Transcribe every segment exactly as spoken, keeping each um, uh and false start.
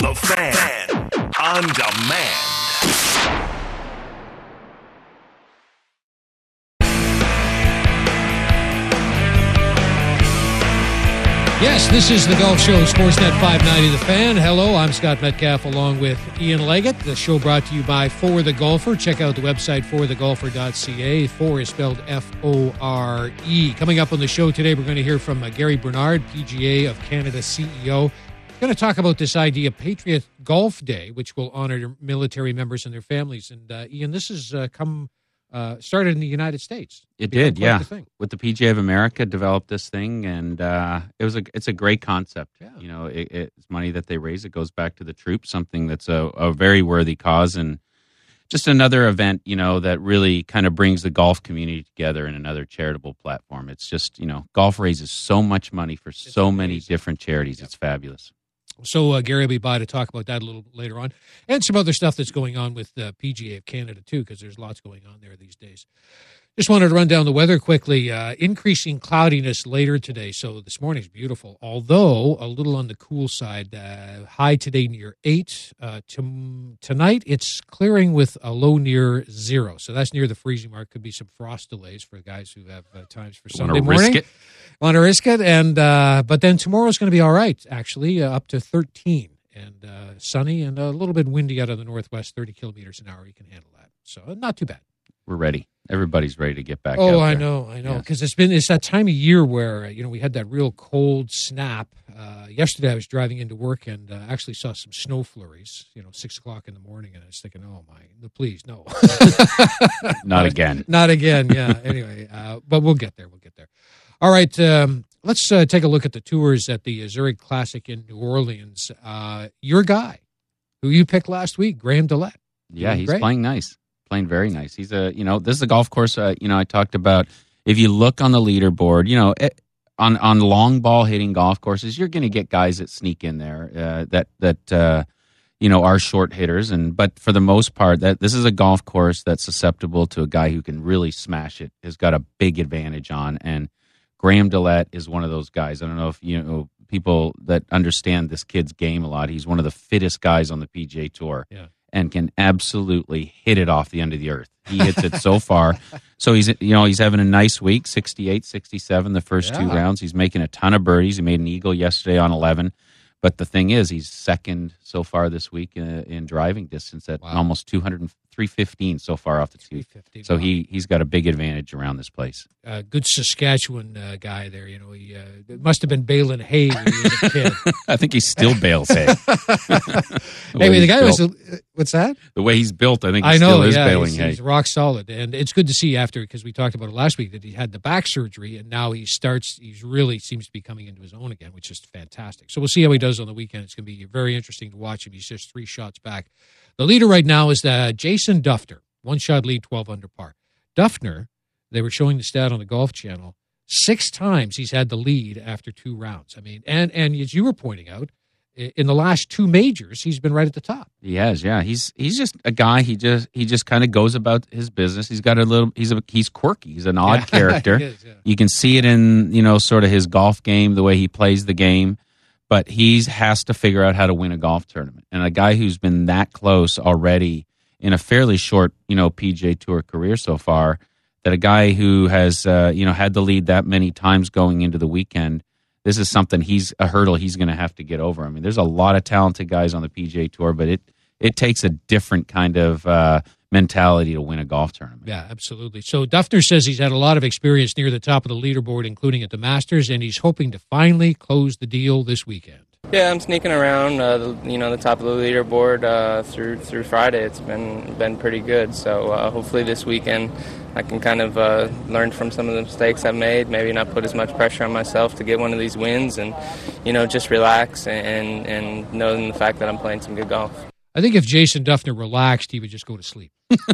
The Fan on demand. Yes, this is the Golf Show, Sportsnet five ninety The Fan. Hello, I'm Scott Metcalf along with Ian Leggett. The show brought to you by For the Golfer. Check out the website for the golfer dot c a. Four is spelled F O R E. Coming up on the show today, we're going to hear from uh, Gary Bernard, P G A of Canada C E O. We're going to talk about this idea, Patriot Golf Day, which will honor military members and their families. And, uh, Ian, this has uh, come... Uh, started in the United States. It did, yeah. With the P G A of America, developed this thing, and uh, it was a it's a great concept. Yeah. You know, it, it's money that they raise. It goes back to the troops, something that's a, a very worthy cause, and just another event, you know, that really kind of brings the golf community together in another charitable platform. It's just, you know, golf raises so much money for it's so amazing. many different charities. Yep. It's fabulous. So uh, Gary will be by to talk about that a little later on, and some other stuff that's going on with the uh, P G A of Canada too, because there's lots going on there these days. Just wanted to run down the weather quickly. Uh, increasing cloudiness later today, so this morning's beautiful, although a little on the cool side. Uh, high today near eight. Uh, to, tonight it's clearing with a low near zero, so that's near the freezing mark. Could be some frost delays for the guys who have uh, times for Sunday morning. Risk it? Want to risk it, and uh, but then tomorrow's going to be all right. Actually, uh, up to thirteen and uh, sunny and a little bit windy out of the northwest, thirty kilometers an hour. You can handle that, so uh, not too bad. We're ready. Everybody's ready to get back. Oh, out I there. know, I know, Yes. because it's been it's that time of year where uh, you know we had that real cold snap. Uh, yesterday, I was driving into work and uh, actually saw some snow flurries. You know, six o'clock in the morning, and I was thinking, "Oh my, please no, Not again, not again." Yeah. Anyway, uh, but we'll get there. We'll get there. All right. Um, let's uh, take a look at the tours at the Zurich Classic in New Orleans. Uh, your guy, who you picked last week, Graham Dillette. yeah, he's great. playing nice. Playing very nice. He's a, you know, this is a golf course, uh, you know, I talked about. If you look on the leaderboard, you know, it, on on long ball hitting golf courses, you're going to get guys that sneak in there uh, that that uh, you know are short hitters, and but for the most part, that this is a golf course that's susceptible to a guy who can really smash it. Has got a big advantage on, and Graham Dillette is one of those guys. I don't know if you know people that understand this kid's game a lot. He's one of the fittest guys on the P G A Tour. Yeah. And can absolutely hit it off the end of the earth. He hits it so far. So he's, you know, he's having a nice week, sixty-eight, sixty-seven the first Yeah. two rounds. He's making a ton of birdies. He made an eagle yesterday on eleven. But the thing is, he's second so far this week in, in driving distance at Wow. almost two hundred, three fifteen so far off the tee. So wow. he, he's got a big advantage around this place. Uh, good Saskatchewan uh, guy there. You know, he uh, it must have been baling hay when he was a kid. I think he still bales hay. Anyway, the guy built. was, uh, what's that? The way he's built, I think he I still know, is yeah, baling he's, hay. he's rock solid. And it's good to see after, because we talked about it last week, that he had the back surgery, and now he starts, he's really seems to be coming into his own again, which is fantastic. So we'll see how he does on the weekend. It's going to be very interesting to watch him. He's just three shots back. The leader right now is uh, Jason Dufner, one-shot lead, twelve under par. Dufner, they were showing the stat on the Golf Channel, six times he's had the lead after two rounds. I mean, and and as you were pointing out, in the last two majors, he's been right at the top. He has, yeah. He's he's just a guy. He just he just kind of goes about his business. He's got a little. He's a he's quirky. He's an odd Yeah, character. he is, yeah. You can see it in you know sort of his golf game, the way he plays the game. But he has to figure out how to win a golf tournament. And a guy who's been that close already in a fairly short you know P G A Tour career so far, that a guy who has uh, you know had the lead that many times going into the weekend. This is something he's a hurdle he's going to have to get over. I mean, there's a lot of talented guys on the P G A Tour, but it it takes a different kind of uh, mentality to win a golf tournament. Yeah, absolutely. So Dufner says he's had a lot of experience near the top of the leaderboard, including at the Masters, and he's hoping to finally close the deal this weekend. Yeah, I'm sneaking around, uh, the, you know, the top of the leaderboard uh, through through Friday. It's been been pretty good. So uh, hopefully this weekend I can kind of uh, learn from some of the mistakes I've made. Maybe not put as much pressure on myself to get one of these wins, and you know, just relax and and knowing the fact that I'm playing some good golf. I think if Jason Dufner relaxed, he would just go to sleep.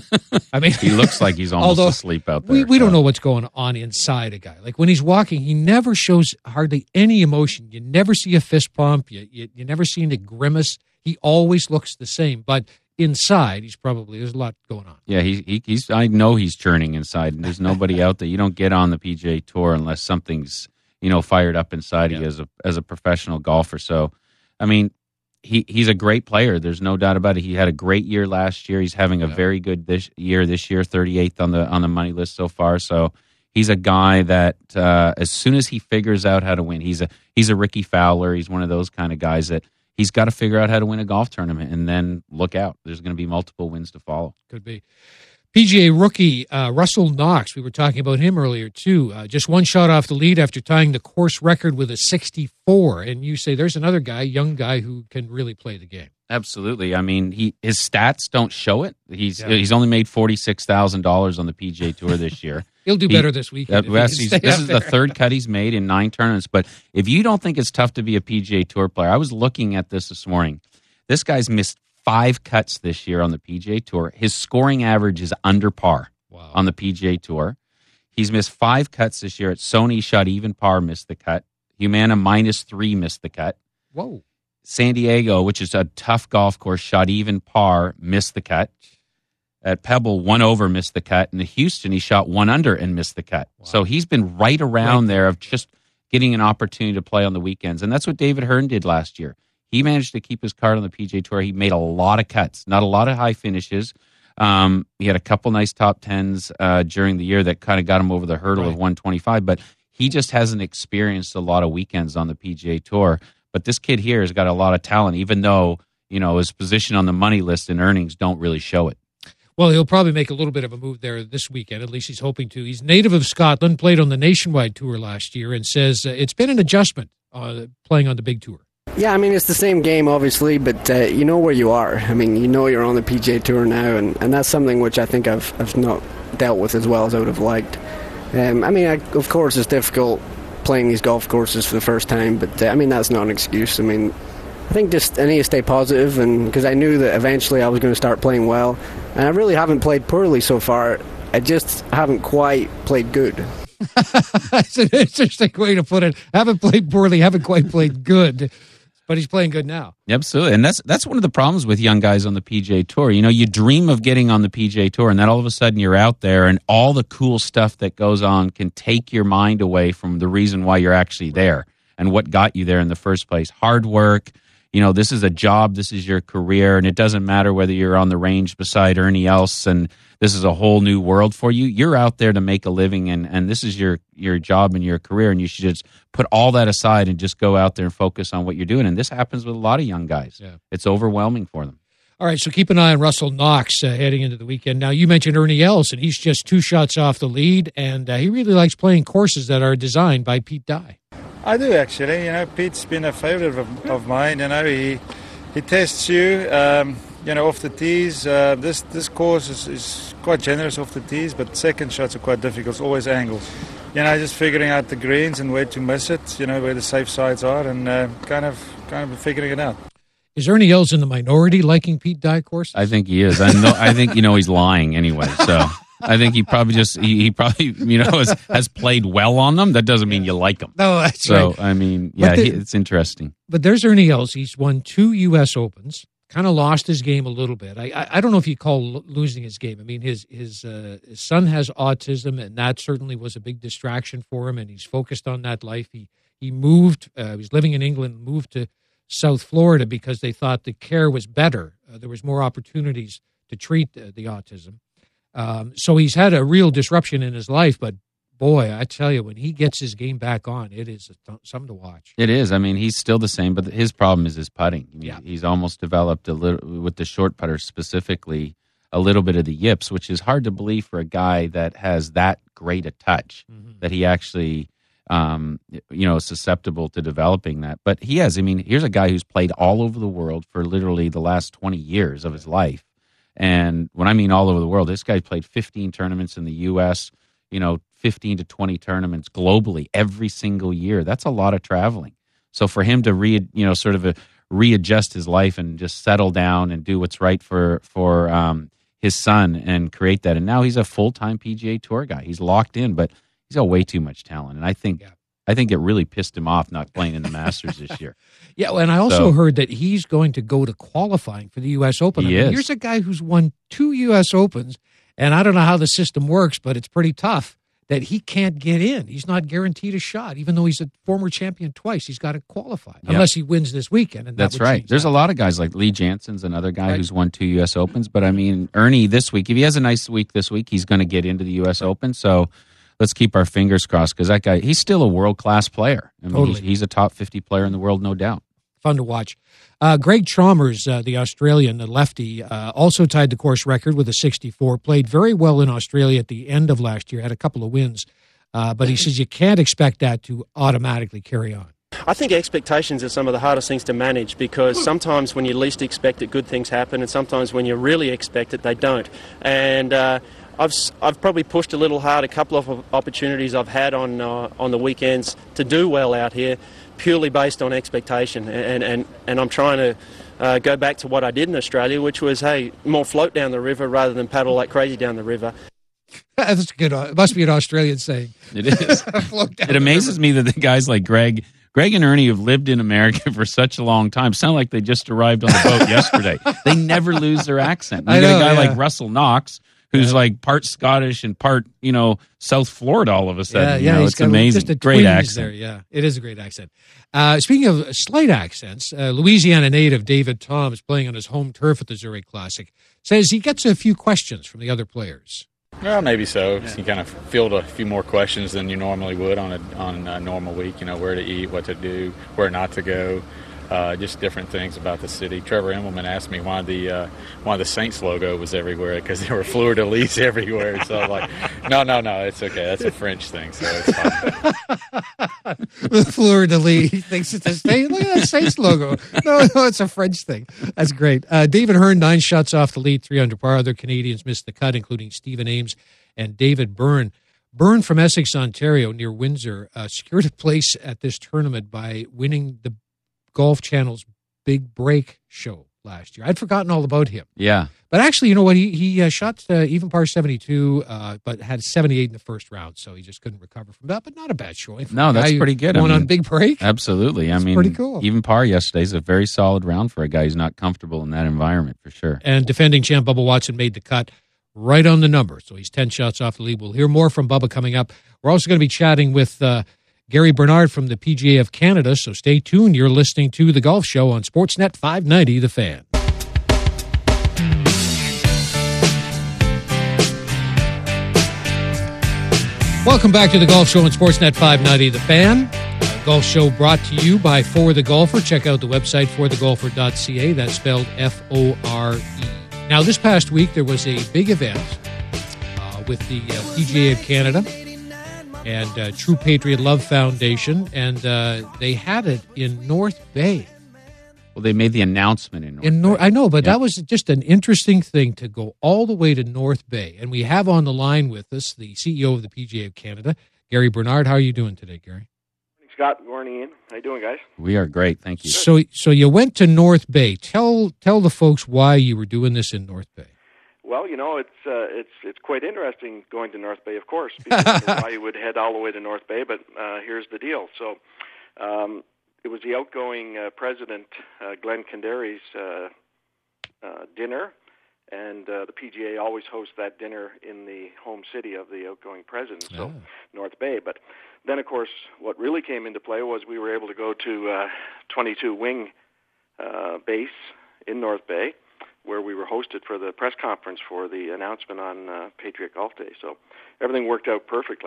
I mean, he looks like he's almost although asleep out there. We, we so. don't know what's going on inside a guy. Like when he's walking, he never shows hardly any emotion. You never see a fist pump. You, you, you never see a grimace. He always looks the same. But inside, he's probably, there's a lot going on. Yeah, he, he he's. I know he's churning inside, and there's nobody out there. You don't get on the P G A Tour unless something's you know fired up inside yeah. you as a as a professional golfer. So, I mean, he he's a great player. There's no doubt about it. He had a great year last year. He's having a yeah. very good this year. This year, thirty-eighth on the on the money list so far. So he's a guy that uh, as soon as he figures out how to win, he's a he's a Ricky Fowler. He's one of those kind of guys that he's got to figure out how to win a golf tournament, and then look out. There's going to be multiple wins to follow. Could be. P G A rookie uh, Russell Knox, we were talking about him earlier too. Uh, just one shot off the lead after tying the course record with a sixty-four. And you say there's another guy, young guy, who can really play the game. Absolutely. I mean, he his stats don't show it. He's yeah. he's only made forty-six thousand dollars on the P G A Tour this year. He'll do he, better this weekend. Uh, yes, he's, this is there. the third cut he's made in nine tournaments. But if you don't think it's tough to be a P G A Tour player, I was looking at this this morning. This guy's missed five cuts this year on the P G A Tour. His scoring average is under par. Wow. On the P G A Tour. He's missed five cuts this year. At Sony, shot even par, missed the cut. Humana, minus three, missed the cut. Whoa. San Diego, which is a tough golf course, shot even par, missed the cut. At Pebble, one over, missed the cut. And at Houston, he shot one under and missed the cut. Wow. So he's been right around right. there of just getting an opportunity to play on the weekends. And that's what David Hearn did last year. He managed to keep his card on the P G A Tour. He made a lot of cuts, not a lot of high finishes. Um, he had a couple nice top tens uh, during the year that kind of got him over the hurdle right. of one twenty-five, but he just hasn't experienced a lot of weekends on the P G A Tour. But this kid here has got a lot of talent, even though, you know, his position on the money list and earnings don't really show it. Well, he'll probably make a little bit of a move there this weekend. At least he's hoping to. He's native of Scotland, played on the Nationwide Tour last year, and says uh, it's been an adjustment uh, playing on the big tour. Yeah, I mean, it's the same game, obviously, but uh, you know where you are. I mean, you know you're on the P G A Tour now, and, and that's something which I think I've, I've not dealt with as well as I would have liked. Um, I mean, I, of course, it's difficult playing these golf courses for the first time, but uh, I mean, that's not an excuse. I mean, I think just I need to stay positive, and because I knew that eventually I was going to start playing well, and I really haven't played poorly so far. I just haven't quite played good. That's an interesting way to put it. Haven't played poorly, haven't quite played good. But he's playing good now. Absolutely. And that's that's one of the problems with young guys on the P G A Tour. You know, you dream of getting on the P G A Tour, and then all of a sudden you're out there, and all the cool stuff that goes on can take your mind away from the reason why you're actually there and what got you there in the first place. Hard work. You know, this is a job, this is your career, and it doesn't matter whether you're on the range beside Ernie Els and this is a whole new world for you. You're out there to make a living, and, and this is your, your job and your career, and you should just put all that aside and just go out there and focus on what you're doing. And this happens with a lot of young guys. Yeah. It's overwhelming for them. All right, so keep an eye on Russell Knox uh, heading into the weekend. Now, you mentioned Ernie Els, and he's just two shots off the lead, and uh, he really likes playing courses that are designed by Pete Dye. I do, actually. You know, Pete's been a favorite of, of mine. You know, he he tests you, um, you know, off the tees. Uh, this this course is, is quite generous off the tees, but second shots are quite difficult. It's always angles. You know, just figuring out the greens and where to miss it. You know, where the safe sides are, and uh, kind of kind of figuring it out. Is Ernie Els in the minority liking Pete Dye courses? I think he is. I know. I think you know he's lying anyway. So. I think he probably just he, he probably you know has, has played well on them. That doesn't mean you like him. No, that's so right. I mean, yeah, the, he, it's interesting. But there's Ernie Els. He's won two U S Opens. Kind of lost his game a little bit. I, I I don't know if you call losing his game. I mean, his his uh, his son has autism, and that certainly was a big distraction for him. And he's focused on that life. He he moved. Uh, he was living in England, moved to South Florida because they thought the care was better. Uh, there was more opportunities to treat uh, the autism. Um, so he's had a real disruption in his life, but boy, I tell you, when he gets his game back on, it is something to watch. It is. I mean, he's still the same, but his problem is his putting. I mean, yeah. He's almost developed a little, with the short putter specifically, a little bit of the yips, which is hard to believe for a guy that has that great a touch, mm-hmm. that he actually, um, you know, is susceptible to developing that. But he has. I mean, here's a guy who's played all over the world for literally the last twenty years of his life. And when I mean all over the world, this guy played fifteen tournaments in the U S, you know, fifteen to twenty tournaments globally every single year. That's a lot of traveling. So for him to re, you know, sort of a, readjust his life and just settle down and do what's right for for um, his son and create that. And now he's a full-time P G A Tour guy. He's locked in, but he's got way too much talent. And I think yeah. I think it really pissed him off not playing in the Masters this year. Yeah, and I also so, heard that he's going to go to qualifying for the U S Open. He I mean, is. Here's a guy who's won two U S Opens, and I don't know how the system works, but it's pretty tough that he can't get in. He's not guaranteed a shot, even though he's a former champion twice. He's got to qualify, yep. unless he wins this weekend. And that That's right. There's that. a lot of guys like Lee Jansen's another guy right. who's won two U S Opens. But, I mean, Ernie this week, if he has a nice week this week, he's going to get into the U S Open. So let's keep our fingers crossed because that guy, he's still a world-class player. I mean, totally. he's, he's a top fifty player in the world, no doubt. Fun to watch. Uh, Greg Chalmers, uh, the Australian, the lefty, uh, also tied the course record with a sixty-four. Played very well in Australia at the end of last year. Had a couple of wins. Uh, but he says you can't expect that to automatically carry on. I think expectations are some of the hardest things to manage because sometimes when you least expect it, good things happen, and sometimes when you really expect it, they don't. And uh, I've I've probably pushed a little hard a couple of opportunities I've had on uh, on the weekends to do well out here, purely based on expectation. And and, and I'm trying to uh, go back to what I did in Australia, which was, hey, more float down the river rather than paddle like crazy down the river. That's good. It must be an Australian saying. It is. It amazes me that the guys like Greg, Greg and Ernie have lived in America for such a long time. Sound like they just arrived on the boat yesterday. They never lose their accent. You I got know, a guy yeah. like Russell Knox, who's yeah. like part Scottish and part, you know, South Florida all of a sudden. Yeah, you yeah, know, he's it's got amazing. Just a great accent. There, yeah, it is a great accent. Uh, speaking of slight accents, uh, Louisiana native David Toms, playing on his home turf at the Zurich Classic, says he gets a few questions from the other players. Well, maybe so. Yeah. You kind of field a few more questions than you normally would on a on a normal week. You know, where to eat, what to do, where not to go, uh, just different things about the city. Trevor Immelman asked me why the uh, why the Saints logo was everywhere because there were fleur de lis everywhere. So I'm like, no, no, no, it's okay. That's a French thing, so it's fine. The fleur de lis he thinks it's a Saints. Look at that Saints logo. No, no, it's a French thing. That's great. Uh, David Hearn, nine shots off the lead, three under par. Other Canadians missed the cut, including Stephen Ames and David Byrne. Byrne from Essex, Ontario, near Windsor, uh, secured a place at this tournament by winning the Golf Channel's Big Break show last year. I'd forgotten all about him. Yeah. But actually, you know what? He he uh, shot uh, even par seventy-two, uh, but had seventy-eight in the first round, so he just couldn't recover from that. But not a bad showing. No, that's pretty good. One I mean, on Big Break. Absolutely. That's I mean, pretty cool. Even par yesterday is a very solid round for a guy who's not comfortable in that environment, for sure. And defending champ Bubba Watson made the cut right on the number, so he's ten shots off the lead. We'll hear more from Bubba coming up. We're also going to be chatting with uh, Gary Bernard from the P G A of Canada, so stay tuned. You're listening to The Golf Show on Sportsnet five ninety, The Fan. Welcome back to The Golf Show on Sportsnet five ninety, The Fan. Uh, golf Show brought to you by For the Golfer. Check out the website, for the golfer dot c a. That's spelled F O R E. Now, this past week, there was a big event uh, with the uh, P G A of Canada and uh, True Patriot Love Foundation, and uh, they had it in North Bay. Well, they made the announcement in North in North, Bay. I know, but yeah. that was just an interesting thing to go all the way to North Bay. And we have on the line with us the C E O of the P G A of Canada, Gary Bernard. How are you doing today, Gary? Scott, good morning, Ian. How you doing, guys? We are great, thank you. So, so you went to North Bay. Tell tell the folks why you were doing this in North Bay. Well, you know, it's uh, it's it's quite interesting going to North Bay, of course. People wonder why you would head all the way to North Bay, but uh, here's the deal. So, um, it was the outgoing uh, president, uh, Glenn Candary's uh, uh, dinner, and uh, the P G A always hosts that dinner in the home city of the outgoing president, so Oh. North Bay. But then, of course, what really came into play was we were able to go to uh, twenty-two Wing uh, base in North Bay, where we were hosted for the press conference for the announcement on uh, Patriot Golf Day. So everything worked out perfectly.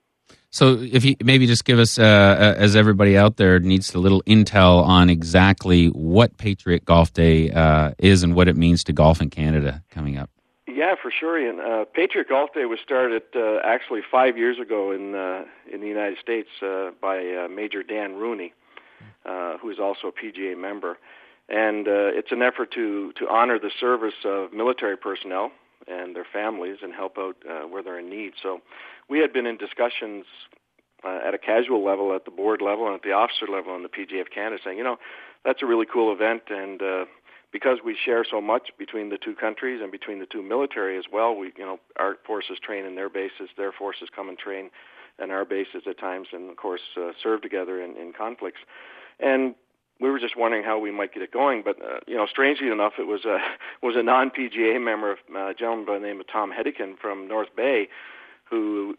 So if you maybe just give us, uh, as everybody out there needs a little intel on exactly what Patriot Golf Day uh, is and what it means to golf in Canada coming up. Yeah, for sure, Ian. Uh, Patriot Golf Day was started uh, actually five years ago in uh, in the United States uh, by uh, Major Dan Rooney, uh, who is also a P G A member. And uh, it's an effort to, to honor the service of military personnel and their families and help out uh, where they're in need. So we had been in discussions uh, at a casual level, at the board level, and at the officer level in the P G A of Canada saying, you know, that's a really cool event, and uh, because we share so much between the two countries and between the two military as well, we, you know, our forces train in their bases, their forces come and train in our bases at times, and of course uh, serve together in, in conflicts. And we were just wondering how we might get it going, but uh, you know, strangely enough, it was a was a non-P G A member, uh, a gentleman by the name of Tom Hedican from North Bay, who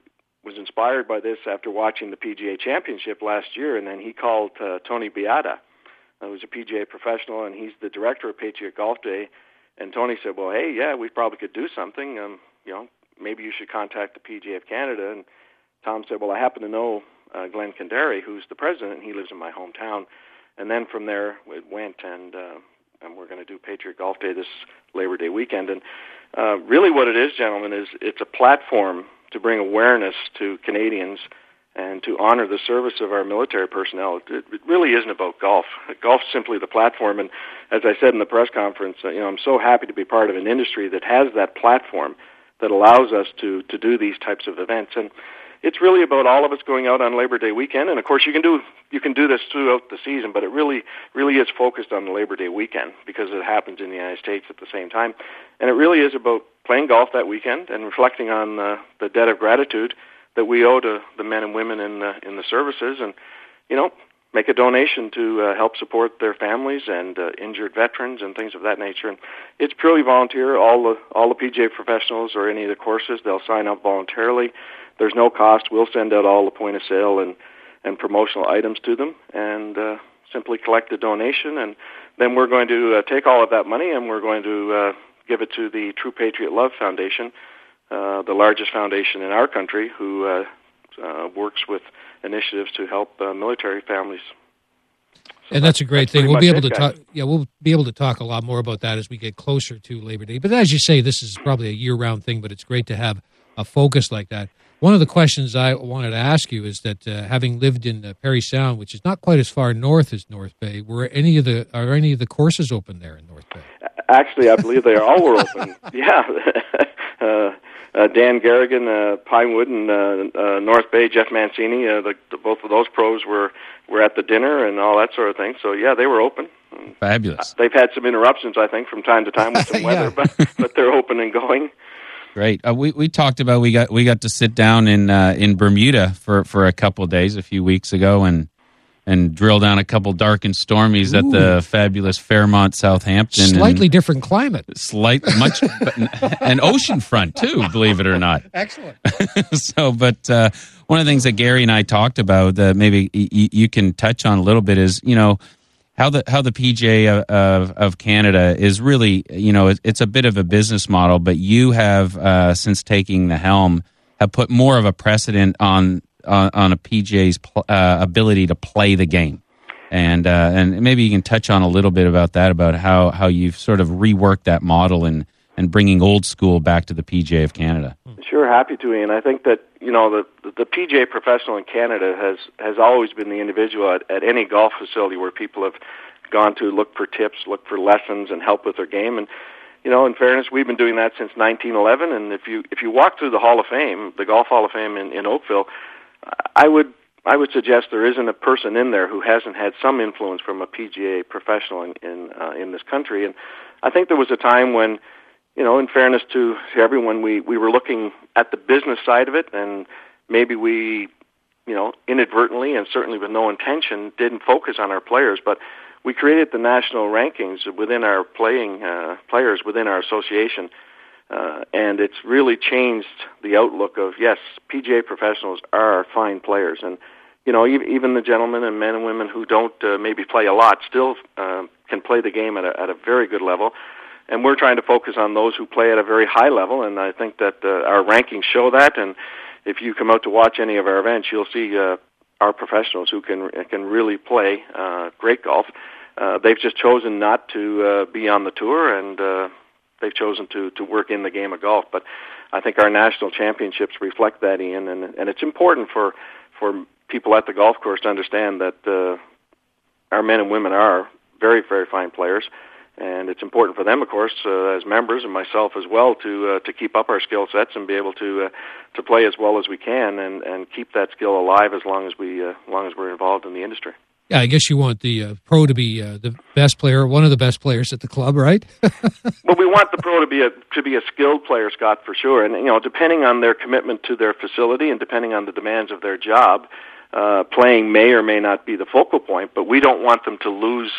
was inspired by this after watching the P G A Championship last year, and then he called uh, Tony Beata, who's a P G A professional, and he's the director of Patriot Golf Day. And Tony said, well, hey, yeah, we probably could do something. Um, you know, maybe you should contact the P G A of Canada. And Tom said, well, I happen to know uh, Glenn Kandari, who's the president, and he lives in my hometown. And then from there it went, and uh, and we're going to do Patriot Golf Day this Labor Day weekend. And uh, really what it is, gentlemen, is it's a platform to bring awareness to Canadians and to honor the service of our military personnel. It, it really isn't about golf. Golf's simply the platform, and as I said in the press conference, uh, you know, I'm so happy to be part of an industry that has that platform that allows us to, to do these types of events. And it's really about all of us going out on Labor Day weekend, and of course you can do you can do this throughout the season, but it really really is focused on the Labor Day weekend because it happens in the United States at the same time. And it really is about playing golf that weekend and reflecting on uh, the debt of gratitude that we owe to the men and women in the, in the services, and, you know, make a donation to uh, help support their families and uh, injured veterans and things of that nature. And it's purely volunteer. All the all the P G A professionals or any of the courses, they'll sign up voluntarily. There's no cost. We'll send out all the point of sale and, and promotional items to them and uh, simply collect the donation. And then we're going to uh, take all of that money and we're going to uh, give it to the True Patriot Love Foundation, uh, the largest foundation in our country, who uh, uh, works with initiatives to help uh, military families. So and that's a great that's thing. We'll be able it, to guys. talk. Yeah, we'll be able to talk a lot more about that as we get closer to Labor Day. But as you say, this is probably a year-round thing. But it's great to have a focus like that. One of the questions I wanted to ask you is that uh, having lived in uh, Parry Sound, which is not quite as far north as North Bay, were any of the are any of the courses open there in North Bay? Actually, I believe they all were open. Yeah. uh, uh, Dan Garrigan, uh, Pinewood, and uh, uh, North Bay, Jeff Mancini, uh, the, the, both of those pros were, were at the dinner and all that sort of thing. So, yeah, they were open. Fabulous. They've had some interruptions, I think, from time to time with some Yeah. weather, but, but they're open and going. Great. Uh, we we talked about we got we got to sit down in uh, in Bermuda for, for a couple of days a few weeks ago and and drill down a couple dark and stormies Ooh. at the fabulous Fairmont Southampton. Slightly different climate. Slight much and oceanfront too, believe it or not. Excellent. So, but uh, one of the things that Gary and I talked about that maybe y- you can touch on a little bit is, you know, how the how the P G A of, of Canada is really, you know, it's a bit of a business model, but you have, uh, since taking the helm, have put more of a precedent on on, on a P G A's pl- uh, ability to play the game, and uh, and maybe you can touch on a little bit about that, about how, how you've sort of reworked that model and, and bringing old school back to the P G A of Canada. Sure, happy to, Ian. I think that, you know, the the P G A professional in Canada has, has always been the individual at, at any golf facility where people have gone to look for tips, look for lessons, and help with their game. And, you know, in fairness, we've been doing that since nineteen eleven. And if you if you walk through the Hall of Fame, the Golf Hall of Fame in, in Oakville, I would I would suggest there isn't a person in there who hasn't had some influence from a P G A professional in in, uh, in this country. And I think there was a time when, you know, in fairness to, to everyone, we, we were looking at the business side of it, and maybe we, you know, inadvertently and certainly with no intention didn't focus on our players. But we created the national rankings within our playing uh, players within our association, uh, and it's really changed the outlook of, yes, P G A professionals are fine players. And, you know, even the gentlemen and men and women who don't uh, maybe play a lot still uh, can play the game at a, at a very good level. And we're trying to focus on those who play at a very high level, and I think that uh, our rankings show that. And if you come out to watch any of our events, you'll see uh, our professionals who can can really play uh, great golf. Uh, they've just chosen not to uh, be on the tour, and uh, they've chosen to, to work in the game of golf. But I think our national championships reflect that, Ian, and, and it's important for, for people at the golf course to understand that uh, our men and women are very, very fine players. And it's important for them, of course, uh, as members and myself as well, to uh, to keep up our skill sets and be able to uh, to play as well as we can, and, and keep that skill alive as long as we uh, as long as we're involved in the industry. Yeah, I guess you want the uh, pro to be uh, the best player, one of the best players at the club, right? Well, we want the pro to be a to be a skilled player, Scott, for sure. And you know, depending on their commitment to their facility and depending on the demands of their job, uh, playing may or may not be the focal point. But we don't want them to lose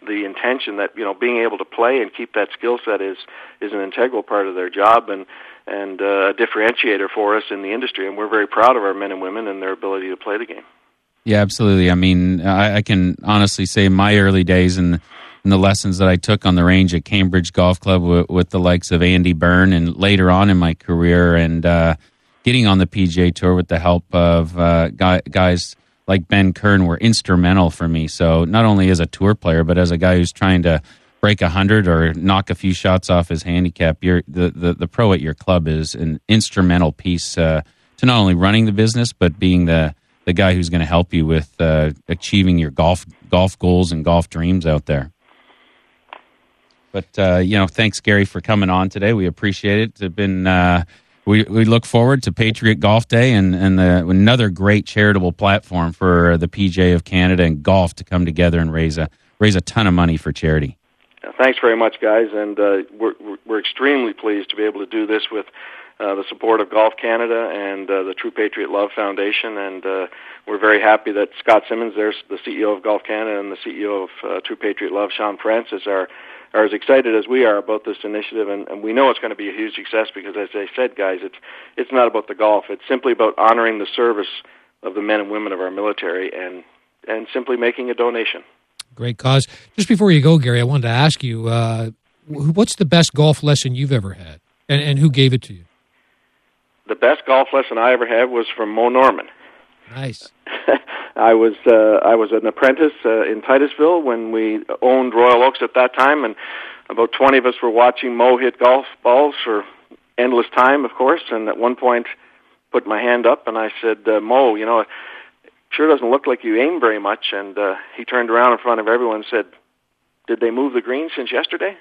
the intention that, you know, being able to play and keep that skill set is is an integral part of their job and and uh, a differentiator for us in the industry. And we're very proud of our men and women and their ability to play the game. Yeah, absolutely. I mean, I, I can honestly say my early days and, and the lessons that I took on the range at Cambridge Golf Club with, with the likes of Andy Byrne, and later on in my career, and uh, getting on the P G A Tour with the help of uh, guy, guys like Ben Kern were instrumental for me. So not only as a tour player, but as a guy who's trying to break a hundred or knock a few shots off his handicap, you're, the, the, the pro at your club is an instrumental piece uh, to not only running the business, but being the, the guy who's going to help you with uh, achieving your golf golf goals and golf dreams out there. But, uh, you know, thanks, Gary, for coming on today. We appreciate it. It's been... Uh, We we look forward to Patriot Golf Day and, and the, another great charitable platform for the P G A of Canada and golf to come together and raise a raise a ton of money for charity. Thanks very much, guys, and uh, we're we're extremely pleased to be able to do this with uh, the support of Golf Canada and uh, the True Patriot Love Foundation, and uh, we're very happy that Scott Simmons, there's the C E O of Golf Canada, and the C E O of uh, True Patriot Love, Sean Francis, are are as excited as we are about this initiative, and, and we know it's going to be a huge success because, as I said, guys, it's it's not about the golf. It's simply about honoring the service of the men and women of our military and and simply making a donation. Great cause. Just before you go, Gary, I wanted to ask you, uh, what's the best golf lesson you've ever had, and, and who gave it to you? The best golf lesson I ever had was from Mo Norman. Nice. I was uh, I was an apprentice uh, in Titusville when we owned Royal Oaks at that time, and about twenty of us were watching Mo hit golf balls for endless time, of course. And at one point, put my hand up and I said, uh, "Mo, you know, it sure doesn't look like you aim very much." And uh, he turned around in front of everyone and said, "Did they move the green since yesterday?"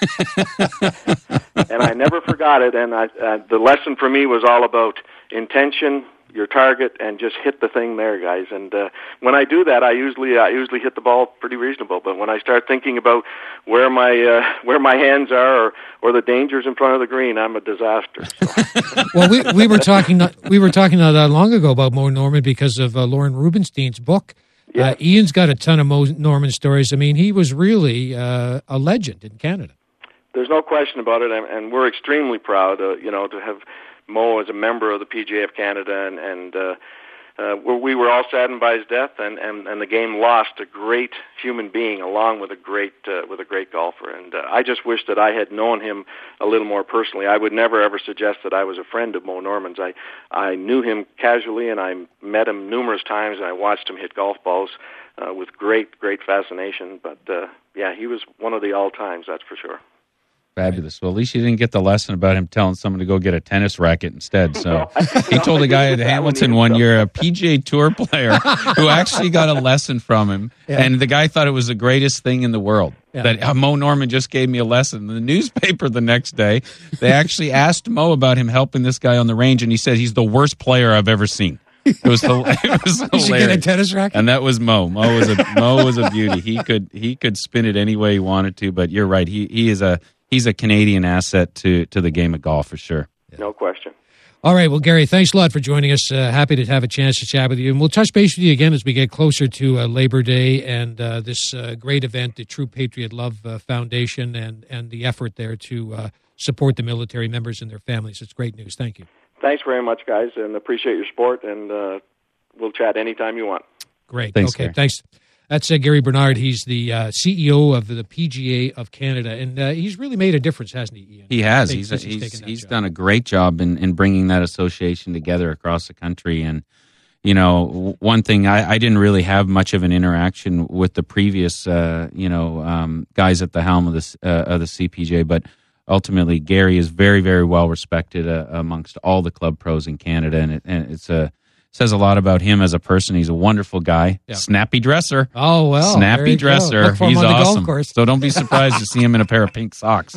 And I never forgot it. And I, uh, the lesson for me was all about intention, your target, and just hit the thing there, guys. And uh, when I do that, I usually I usually hit the ball pretty reasonable. But when I start thinking about where my uh, where my hands are or, or the dangers in front of the green, I'm a disaster. So. Well, we we were talking not, we were talking not that long ago about Mo Norman because of uh, Lauren Rubenstein's book. Yeah. Uh, Ian's got a ton of Mo Norman stories. I mean, he was really uh, a legend in Canada. There's no question about it, and, and we're extremely proud, uh, you know, to have Mo as a member of the P G A of Canada, and, and uh, uh, we were all saddened by his death, and, and, and the game lost a great human being along with a great uh, with a great golfer. And uh, I just wish that I had known him a little more personally. I would never ever suggest that I was a friend of Mo Norman's. I I knew him casually, and I met him numerous times, and I watched him hit golf balls uh, with great great fascination. But uh, yeah, he was one of the all times, that's for sure. Fabulous. Well, at least you didn't get the lesson about him telling someone to go get a tennis racket instead. So he told a guy at Hamilton one year, a P G A Tour player, who actually got a lesson from him. Yeah. And the guy thought it was the greatest thing in the world. Yeah. That uh, Mo Norman just gave me a lesson. In the newspaper the next day, they actually asked Mo about him helping this guy on the range, and he said he's the worst player I've ever seen. It was, it was hilarious. You should get a tennis racket? And that was Mo. Mo was a Mo was a beauty. He could he could spin it any way he wanted to. But you're right. He he is a He's a Canadian asset to, to the game of golf for sure. No question. All right. Well, Gary, thanks a lot for joining us. Uh, happy to have a chance to chat with you. And we'll touch base with you again as we get closer to uh, Labor Day and uh, this uh, great event, the True Patriot Love uh, Foundation, and, and the effort there to uh, support the military members and their families. It's great news. Thank you. Thanks very much, guys, and appreciate your support. And uh, we'll chat anytime you want. Great. Thanks, okay. Gary. Thanks. That's uh, Gary Bernard. He's the uh, C E O of the P G A of Canada, and uh, he's really made a difference, hasn't he, Ian? He has. He's, he's he's, he's, he's job. done a great job in, in bringing that association together across the country. And, you know, one thing, I, I didn't really have much of an interaction with the previous, uh, you know, um, guys at the helm of, this, uh, of the C P G A, but ultimately Gary is very, very well respected uh, amongst all the club pros in Canada, and, it, and it's a says a lot about him as a person. He's a wonderful guy. Yeah. Snappy dresser. Oh, well. Snappy dresser. He's awesome. So don't be surprised to see him in a pair of pink socks.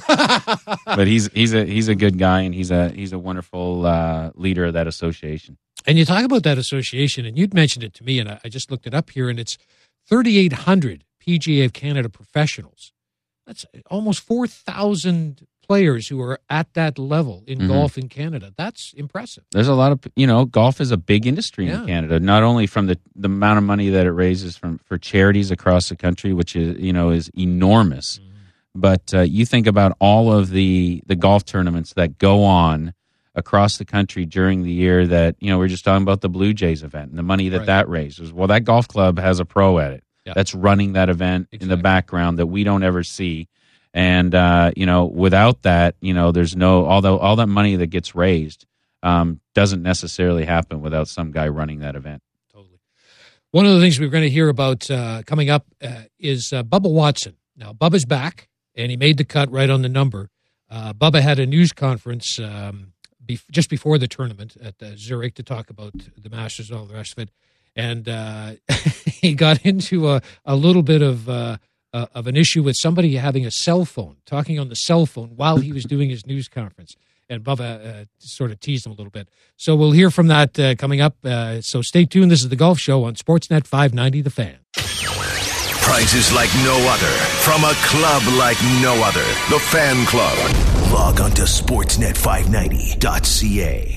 But he's he's a he's a good guy, and he's a he's a wonderful uh, leader of that association. And you talk about that association, and you'd mentioned it to me, and I, I just looked it up here, and it's thirty-eight hundred P G A of Canada professionals. That's almost four thousand players who are at that level in Mhm. golf in Canada. That's impressive. There's a lot of, you know, golf is a big industry Yeah. in Canada, not only from the, the amount of money that it raises from for charities across the country, which is, you know, is enormous. Mm-hmm. But uh, you think about all of the, the golf tournaments that go on across the country during the year that, you know, we're just talking about the Blue Jays event and the money that Right. that raises. Well, that golf club has a pro at it Yeah. that's running that event in the Exactly. background that we don't ever see. And, uh, you know, without that, you know, there's no, although all that money that gets raised um, doesn't necessarily happen without some guy running that event. Totally. One of the things we're going to hear about uh, coming up uh, is uh, Bubba Watson. Now, Bubba's back, and he made the cut right on the number. Uh, Bubba had a news conference um, be- just before the tournament at uh, Zurich to talk about the Masters and all the rest of it. And uh, he got into a, a little bit of uh, uh, of an issue with somebody having a cell phone, talking on the cell phone while he was doing his news conference. And Bubba uh, sort of teased him a little bit. So we'll hear from that uh, coming up. Uh, so stay tuned. This is The Golf Show on Sportsnet five ninety The Fan. Prizes like no other from a club like no other. The Fan Club. Log on to sportsnet five ninety dot c a.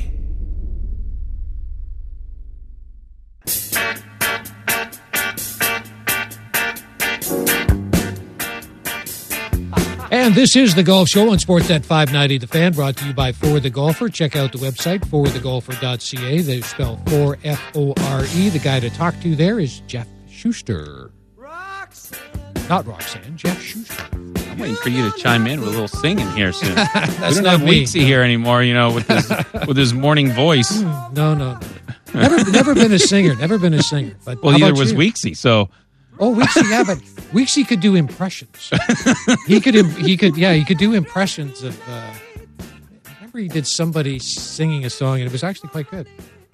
And this is The Golf Show on Sportsnet five ninety The Fan, brought to you by For The Golfer. Check out the website, for the golfer dot c a. They spell four F O R E. The guy to talk to there is Jeff Schuster. Roxanne. Not Roxanne, Jeff Schuster. I'm waiting for you to chime in with a little singing here soon. That's we don't not have me. Weeksy here anymore, you know, with his, with his morning voice. No, no, no. Never, never been a singer. Never been a singer. But Well, how neither about was you? Weeksy, so... Oh, Weeksy, yeah, but Weeksy could do impressions. He could, he could, yeah, he could do impressions of. Uh, I remember he did somebody singing a song, and it was actually quite good.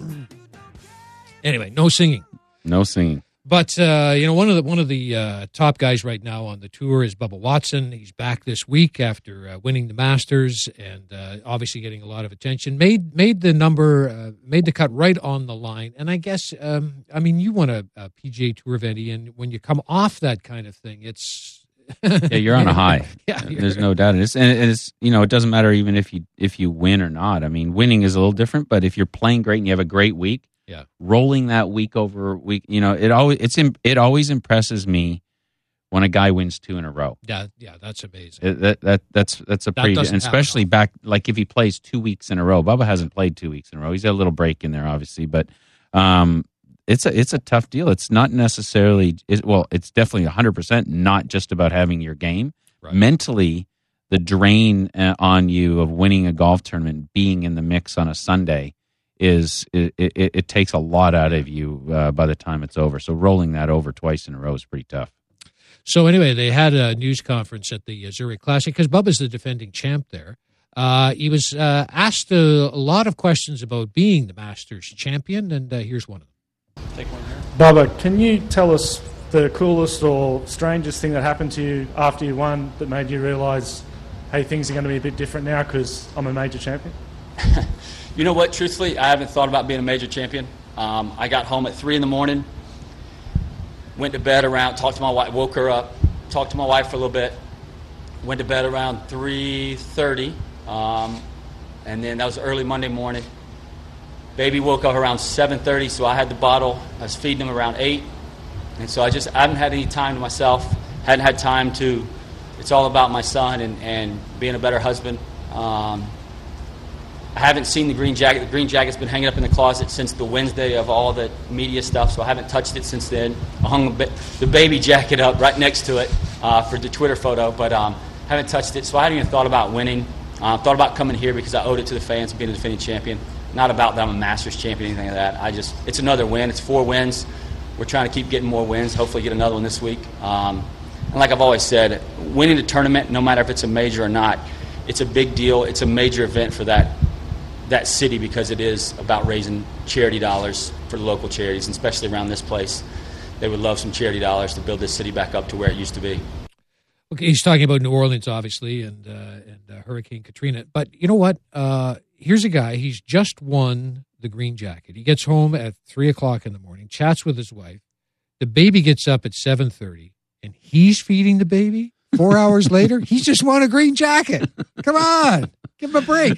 Anyway, no singing, No singing. but uh, you know, one of the one of the uh, top guys right now on the tour is Bubba Watson. He's back this week after uh, winning the Masters and uh, obviously getting a lot of attention. Made made the number, uh, made the cut right on the line. And I guess, um, I mean, you won a, a P G A Tour event, and when you come off that kind of thing, it's Yeah, you're on a high. Yeah, There's no doubt. And it's, and it's, you know, it doesn't matter even if you if you win or not. I mean, winning is a little different, but if you're playing great and you have a great week, yeah, rolling that week over week, you know, it always it's it always impresses me when a guy wins two in a row. yeah, yeah, that's amazing. It, that that that's that's a That pretty, doesn't and happen especially back like if he plays two weeks in a row. Bubba hasn't played two weeks in a row. He's had a little break in there, obviously, but um, it's a it's a tough deal. It's not necessarily it, well, it's definitely one hundred percent not just about having your game. Right. Mentally, the drain uh, on you of winning a golf tournament, being in the mix on a Sunday, is it, it, it takes a lot out of you uh, by the time it's over. So rolling that over twice in a row is pretty tough. So anyway, they had a news conference at the uh, Zurich Classic because Bubba's the defending champ there. Uh, he was uh, asked a, a lot of questions about being the Masters champion, and uh, here's one of them. Take one here. Bubba, can you tell us the coolest or strangest thing that happened to you after you won that made you realise, hey, things are going to be a bit different now because I'm a major champion? You know what? Truthfully, I haven't thought about being a major champion. Um, I got home at three in the morning, went to bed around, talked to my wife, woke her up, talked to my wife for a little bit, went to bed around three thirty, um, and then that was early Monday morning. Baby woke up around seven thirty, so I had the bottle. I was feeding him around eight, and so I just I haven't had any time to myself, hadn't had time to, it's all about my son and, and being a better husband. Um, I haven't seen the green jacket. The green jacket's been hanging up in the closet since the Wednesday of all the media stuff, so I haven't touched it since then. I hung the baby jacket up right next to it uh, for the Twitter photo, but um, haven't touched it. So I hadn't even thought about winning. I uh, thought about coming here because I owed it to the fans being a defending champion. Not about that I'm a Masters champion or anything like that. I just, it's another win. It's four wins. We're trying to keep getting more wins, hopefully get another one this week. Um, and like I've always said, winning the tournament, no matter if it's a major or not, it's a big deal. It's a major event for that that city because it is about raising charity dollars for the local charities, and especially around this place. They would love some charity dollars to build this city back up to where it used to be. Okay, he's talking about New Orleans, obviously, and uh, and uh, Hurricane Katrina. But you know what? Uh, here's a guy. He's just won the green jacket. He gets home at three o'clock in the morning, chats with his wife. The baby gets up at seven thirty, and he's feeding the baby. Four hours later, he's just won a green jacket. Come on, give him a break.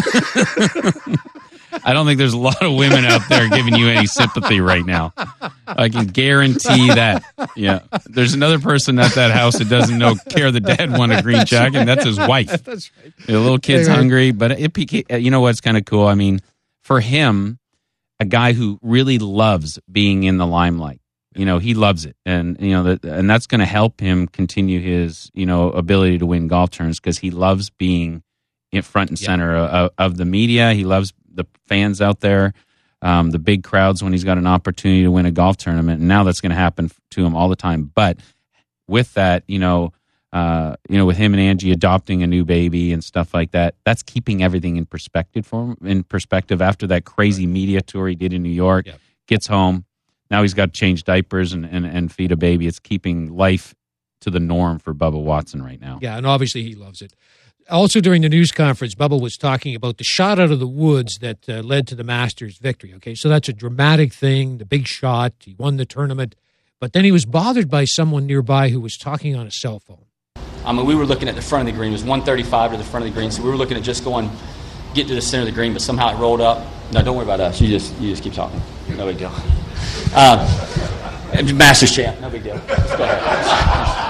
I don't think there's a lot of women out there giving you any sympathy right now. I can guarantee that. Yeah, there's another person at that house that doesn't know care the dad won a green that's jacket, right. and that's his wife. That's right. The little kid's right. hungry, but it, you know what's kind of cool? I mean, for him, a guy who really loves being in the limelight. You know, he loves it, and you know, that, and that's going to help him continue his, you know, ability to win golf tournaments because he loves being in front and center yeah. of, of the media. He loves the fans out there, um, the big crowds when he's got an opportunity to win a golf tournament. And now that's going to happen to him all the time. But with that, you know, uh, you know, with him and Angie adopting a new baby and stuff like that, that's keeping everything in perspective for him. In perspective, after that crazy right. media tour he did in New York, yep. gets home. Now he's got to change diapers and, and, and feed a baby. It's keeping life to the norm for Bubba Watson right now. Yeah, and obviously he loves it. Also during the news conference, Bubba was talking about the shot out of the woods that uh, led to the Masters victory. Okay, so that's a dramatic thing, the big shot. He won the tournament. But then he was bothered by someone nearby who was talking on a cell phone. I mean, we were looking at the front of the green. It was one thirty-five to the front of the green, so we were looking at just going, get to the center of the green, but somehow it rolled up. No, don't worry about us. You just you just keep talking. No big deal. Um, Masters champ. No big deal. Let's go ahead.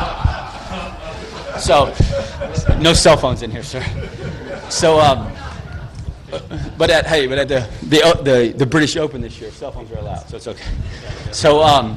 So, no cell phones in here, sir. So, um, but at hey, but at the the the, the British Open this year, cell phones are allowed, so it's okay. So, um,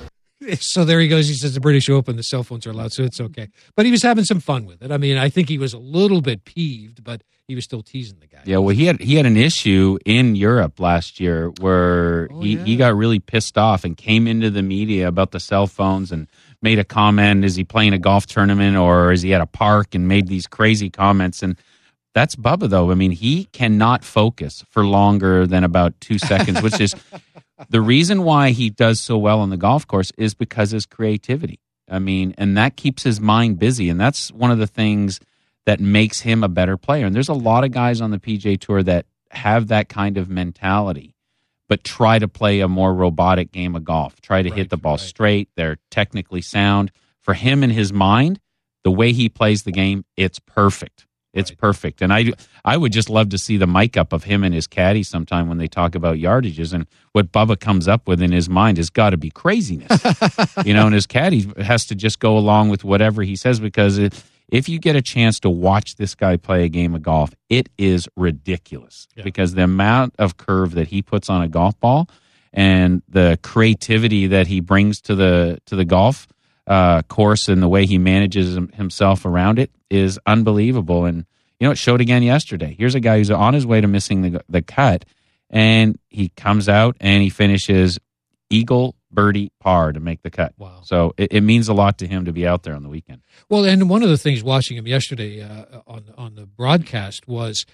so there he goes. He says the British Open, the cell phones are allowed, so it's okay. But he was having some fun with it. I mean, I think he was a little bit peeved, but he was still teasing the guy. Yeah, well, he had he had an issue in Europe last year where oh, he, yeah. he got really pissed off and came into the media about the cell phones and made a comment. Is he playing a golf tournament or is he at a park, and made these crazy comments. And that's Bubba, though. I mean, he cannot focus for longer than about two seconds, which is the reason why he does so well on the golf course is because of his creativity. I mean, and that keeps his mind busy. And that's one of the things that makes him a better player. And there's a lot of guys on the P G A Tour that have that kind of mentality, but try to play a more robotic game of golf, try to right, hit the ball right. straight. They're technically sound. For him in his mind, the way he plays the game, it's perfect. It's right. perfect. And I, I would just love to see the mic up of him and his caddy sometime when they talk about yardages. And what Bubba comes up with in his mind has got to be craziness. You know, and his caddy has to just go along with whatever he says, because it, if you get a chance to watch this guy play a game of golf, it is ridiculous yeah. because the amount of curve that he puts on a golf ball and the creativity that he brings to the to the golf uh, course and the way he manages himself around it is unbelievable. And you know, it showed again yesterday. Here's a guy who's on his way to missing the the cut, and he comes out and he finishes eagle, birdie, par to make the cut. Wow. So it, it means a lot to him to be out there on the weekend. Well, and one of the things watching him yesterday uh, on on the broadcast was,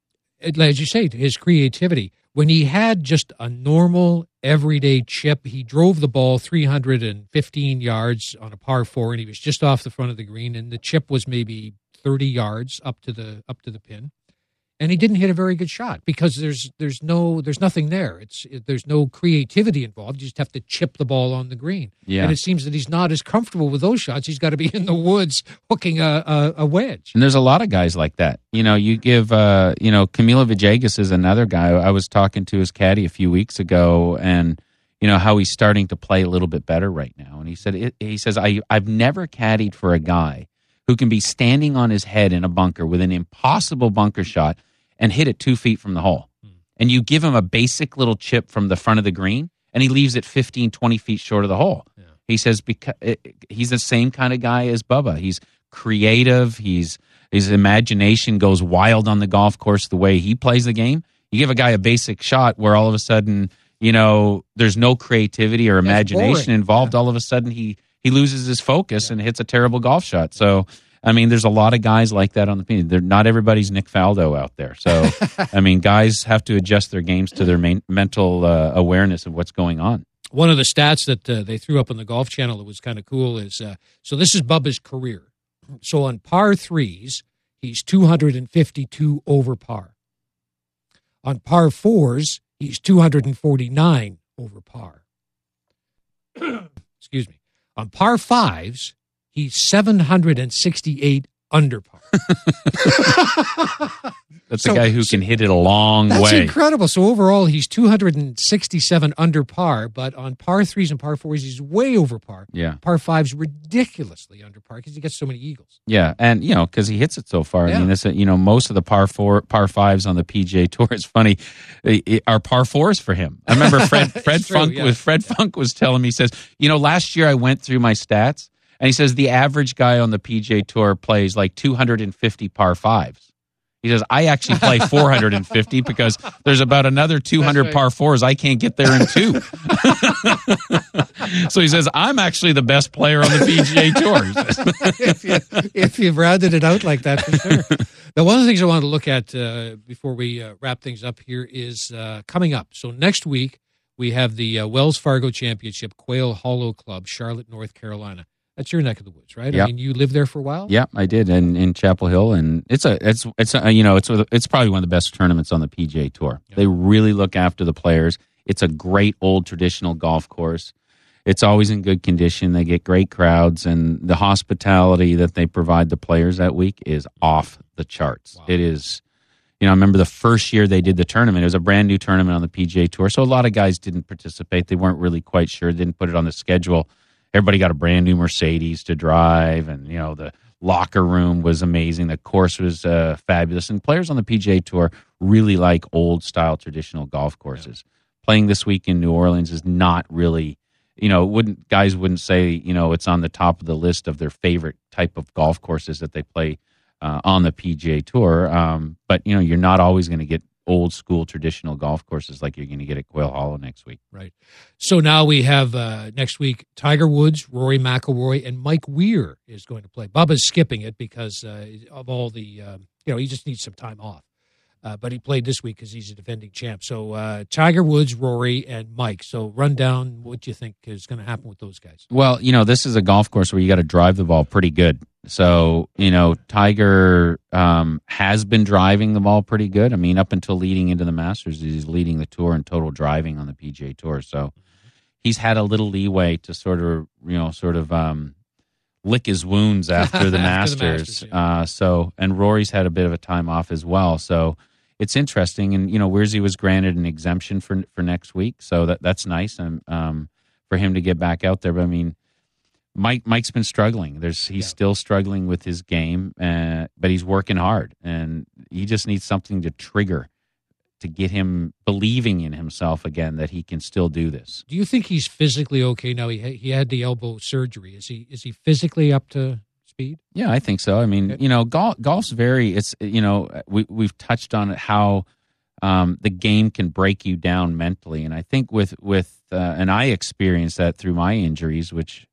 as you say, his creativity. When he had just a normal, everyday chip, he drove the ball three hundred fifteen yards on a par four, and he was just off the front of the green, and the chip was maybe thirty yards up to the up to the pin. And he didn't hit a very good shot because there's there's no there's nothing there. It's it, there's no creativity involved. You just have to chip the ball on the green. Yeah. And it seems that he's not as comfortable with those shots. He's got to be in the woods hooking a, a, a wedge. And there's a lot of guys like that. You know, you give uh, you know, Camilo Villegas is another guy. I was talking to his caddy a few weeks ago, and you know how he's starting to play a little bit better right now. And he said it, he says I I've never caddied for a guy who can be standing on his head in a bunker with an impossible bunker shot and hit it two feet from the hole. Hmm. And you give him a basic little chip from the front of the green, and he leaves it fifteen, twenty feet short of the hole. Yeah. He says because it, he's the same kind of guy as Bubba. He's creative. He's his imagination goes wild on the golf course the way he plays the game. You give a guy a basic shot where all of a sudden, you know, there's no creativity or imagination involved. Yeah. All of a sudden he, he loses his focus yeah. and hits a terrible golf shot. So, I mean, there's a lot of guys like that on the team. They're not everybody's Nick Faldo out there. So, I mean, guys have to adjust their games to their main, mental uh, awareness of what's going on. One of the stats that uh, they threw up on the Golf Channel that was kind of cool is, uh, so this is Bubba's career. So on par threes, he's two hundred fifty-two over par. On par fours, he's two hundred forty-nine over par. Excuse me. On par fives, he's seven hundred sixty-eight under par. That's So- a guy who so- can hit it a long That's way. incredible. So overall, he's two hundred sixty-seven under par, but on par threes and par fours, he's way over par. Yeah. Par fives, ridiculously under par because he gets so many eagles. Yeah, and you know, because he hits it so far. Yeah. I mean, this, you know, most of the par four, par fives on the P G A Tour. It's funny, it- it- are par fours for him. I remember Fred Fred true, Funk yeah. was Fred Funk was telling me, he says, you know, last year I went through my stats, and he says the average guy on the P G A Tour plays like two hundred fifty par fives. He says, I actually play four hundred fifty because there's about another two hundred right. par fours I can't get there in two. So he says, I'm actually the best player on the P G A Tour. He says. if, you, if you've rounded it out like that, for sure. Now, one of the things I want to look at uh, before we uh, wrap things up here is uh, coming up. So next week, we have the uh, Wells Fargo Championship, Quail Hollow Club, Charlotte, North Carolina. That's your neck of the woods, right? Yep. I mean, you lived there for a while? Yeah, I did, in, in Chapel Hill, and it's a it's it's a, you know it's a, it's probably one of the best tournaments on the P G A Tour. Yeah. They really look after the players. It's a great old traditional golf course. It's always in good condition. They get great crowds, and the hospitality that they provide the players that week is off the charts. Wow. It is, you know, I remember the first year they did the tournament. It was a brand new tournament on the P G A Tour, so a lot of guys didn't participate. They weren't really quite sure. They didn't put it on the schedule. Everybody got a brand new Mercedes to drive, and you know the locker room was amazing. The course was uh, fabulous, and players on the P G A Tour really like old style traditional golf courses. Yeah. Playing this week in New Orleans is not really, you know, wouldn't guys wouldn't say you know it's on the top of the list of their favorite type of golf courses that they play uh, on the P G A Tour. Um, but you know, you're not always going to get old school traditional golf courses like you're going to get at Quail Hollow next week. Right. So now we have uh, next week Tiger Woods, Rory McIlroy, and Mike Weir is going to play. Bubba's skipping it because uh, of all the, uh, you know, he just needs some time off. Uh, but he played this week because he's a defending champ. So uh, Tiger Woods, Rory, and Mike. So run down what you think is going to happen with those guys. Well, you know, this is a golf course where you got to drive the ball pretty good. So, you know, Tiger um, has been driving the ball pretty good. I mean, up until leading into the Masters, he's leading the tour in total driving on the P G A Tour. So he's had a little leeway to sort of, you know, sort of um, lick his wounds after the After the Masters. Masters, yeah. uh, so, and Rory's had a bit of a time off as well. So it's interesting. And, you know, Wiersy was granted an exemption for for next week. So that that's nice and um, for him to get back out there. But, I mean, Mike Mike's been struggling. There's he's Yeah. still struggling with his game, uh, but he's working hard, and he just needs something to trigger to get him believing in himself again that he can still do this. Do you think he's physically okay now? He ha- he had the elbow surgery. Is he is he physically up to speed? Yeah, I think so. I mean, Okay. you know, golf golf's very. It's you know we we've touched on it how um, the game can break you down mentally, and I think with with uh, and I experienced that through my injuries, which.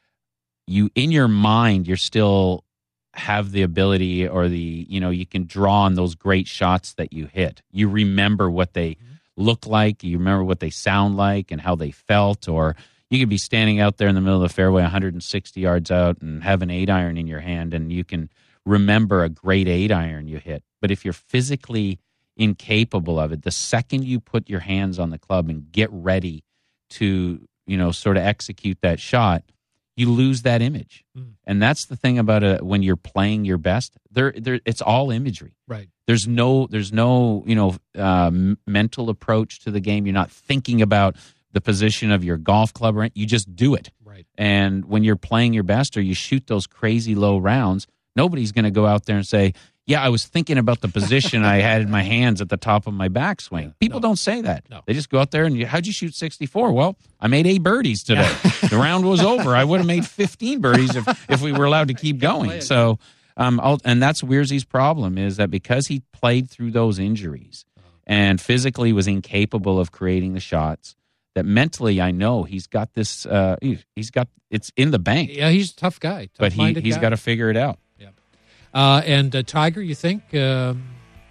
You in your mind, you're still have the ability or the, you know, you can draw on those great shots that you hit. You remember what they mm-hmm. look like. You remember what they sound like and how they felt. Or you could be standing out there in the middle of the fairway one hundred sixty yards out and have an eight iron in your hand and you can remember a great eight iron you hit. But if you're physically incapable of it, the second you put your hands on the club and get ready to, you know, sort of execute that shot, you lose that image. Mm. And that's the thing about a, when you're playing your best, there, there, it's all imagery. Right. There's no, there's no, you know, uh, mental approach to the game. You're not thinking about the position of your golf club. Or you just do it. Right. And when you're playing your best or you shoot those crazy low rounds, nobody's going to go out there and say, yeah, I was thinking about the position I had in my hands at the top of my backswing. Yeah, People no. don't say that. No. They just go out there and, you, how'd you shoot sixty-four? Well, I made eight birdies today. Yeah. The round was over. I would have made fifteen birdies if, if we were allowed to keep going. So, um, I'll, and that's Wiersy's problem is that because he played through those injuries and physically was incapable of creating the shots, that mentally I know he's got this, uh, he, he's got, it's in the bank. Yeah, he's a tough guy. But he, he's got to figure it out. Uh, and uh, Tiger, you think um,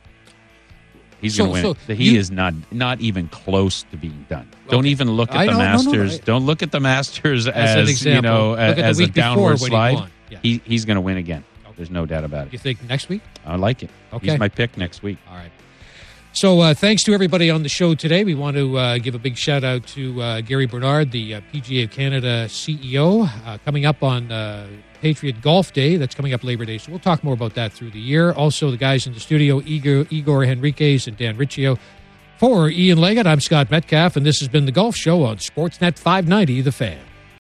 he's so, going to win? So he you, is not not even close to being done. Okay. Don't even look at I the know, Masters. No, no, no. Don't look at the Masters as, as you know as a downward slide. He, yeah. he he's going to win again. Okay. There's no doubt about it. You think next week? I like it. Okay. He's my pick next week. All right. So uh, thanks to everybody on the show today. We want to uh, give a big shout out to uh, Gary Bernard, the uh, P G A of Canada C E O, uh, coming up on uh, Patriot Golf Day. That's coming up Labor Day. So we'll talk more about that through the year. Also, the guys in the studio, Igor, Igor Henriquez and Dan Riccio. For Ian Leggett, I'm Scott Metcalf, and this has been The Golf Show on Sportsnet five ninety, The Fan.